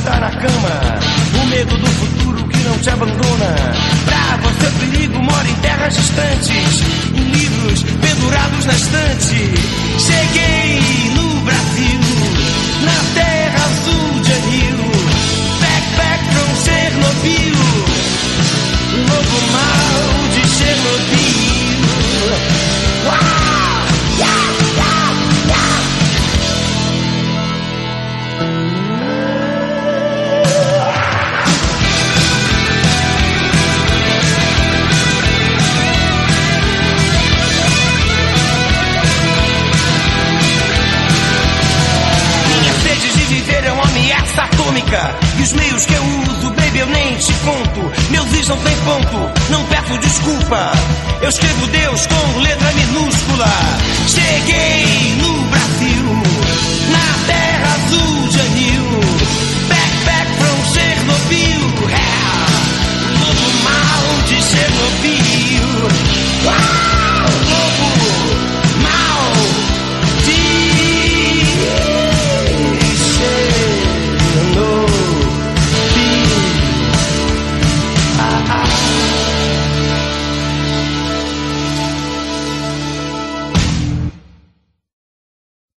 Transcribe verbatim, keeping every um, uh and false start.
está na cama, o medo do futuro que não te abandona. Brava, seu perigo mora em terras distantes, em livros pendurados na estante. Cheguei no Brasil, na terra azul de anil. Back, back from Chernobyl, o novo mal de Chernobyl. Uau! Yeah, yeah, yeah. Minha sede de viver é uma ameaça atômica, e os meios que eu uso, baby, eu nem te conto. Meus is não tem ponto, não peço desculpa. Eu escrevo Deus com letra minúscula. Cheguei no Brasil, na terra azul de anil. Back, back from Chernobyl, yeah. Novo mal de Chernobyl.